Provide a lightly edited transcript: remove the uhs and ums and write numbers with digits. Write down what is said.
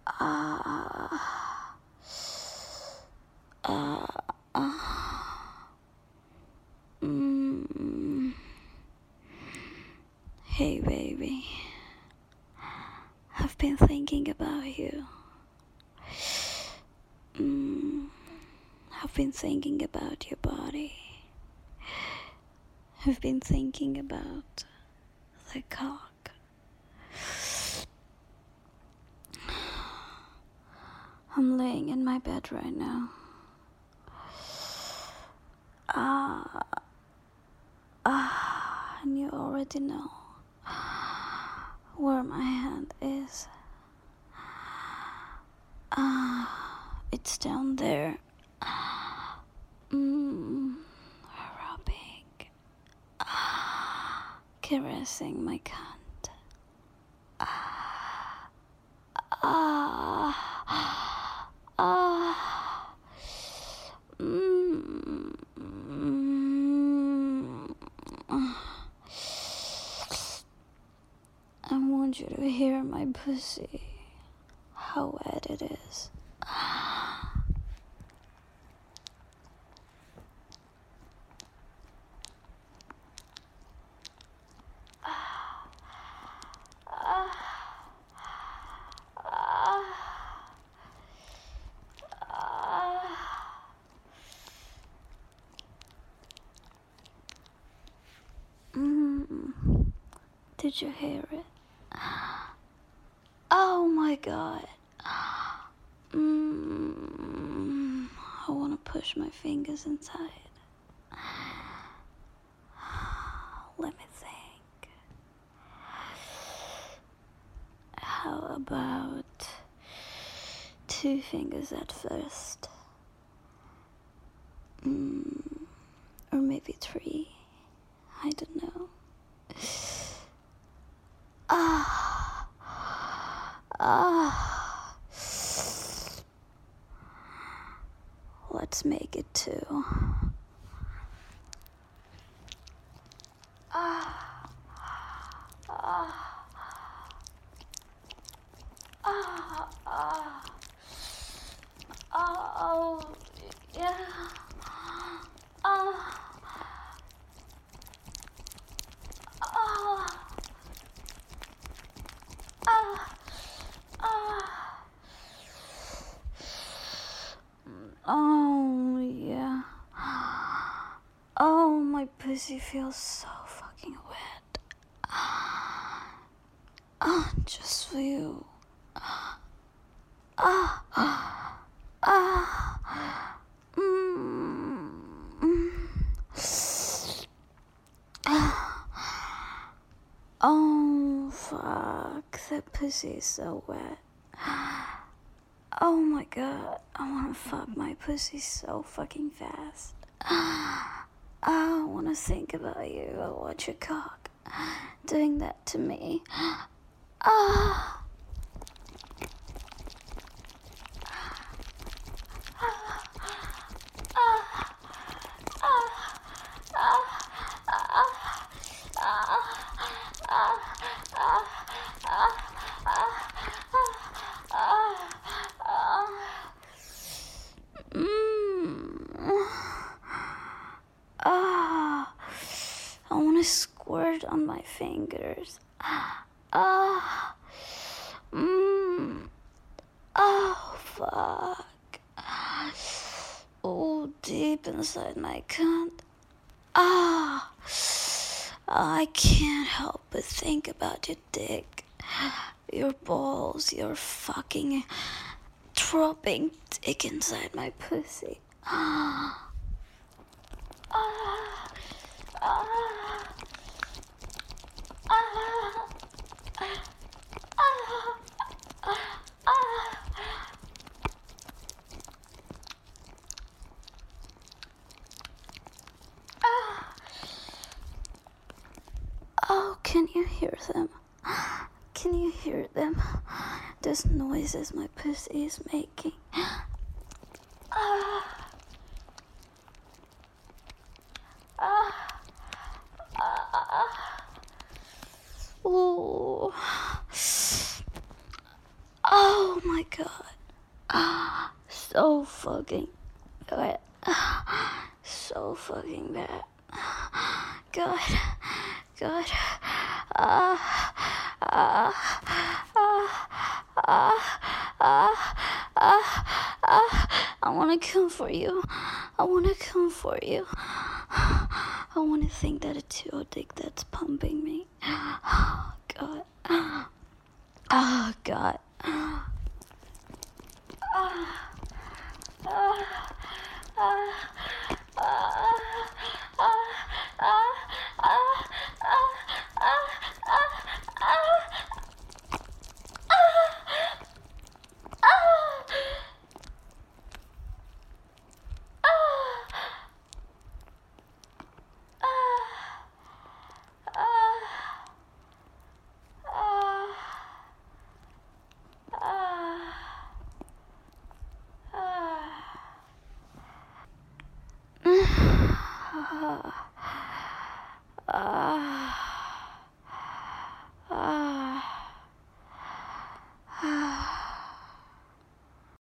Uh, uh, uh, mm. Hey baby, I've been thinking about you. I've been thinking about your body. I've been thinking about the cock. I'm laying in my bed right now. And you already know where my hand is. It's down there. Rubbing. Caressing my cunt. I want you to hear my pussy, how wet it is. Did you hear it? Oh my god. I want to push my fingers inside. Let me think. How about 2 fingers at first? Or maybe 3. I don't know. Let's make it 2. Oh, yeah. Oh, yeah. Oh, my pussy feels so fucking wet. Just for you. Oh, fuck. That pussy is so wet. Oh my god. I wanna fuck my pussy so fucking fast. I wanna think about you. I watch your cock doing that to me. I wanna squirt on my fingers. Oh, fuck. Oh, deep inside my cunt. I can't help but think about your dick, your balls, your fucking dropping dick inside my pussy. Oh, can you hear them? Can you hear them? Those noises my pussy is making. Ooh. Oh Oh my god. So fucking good. So fucking bad. God. God. I wanna come for you. I wanna come for you. I wanna think that it's your dick that's pumping me. Oh God. Oh God.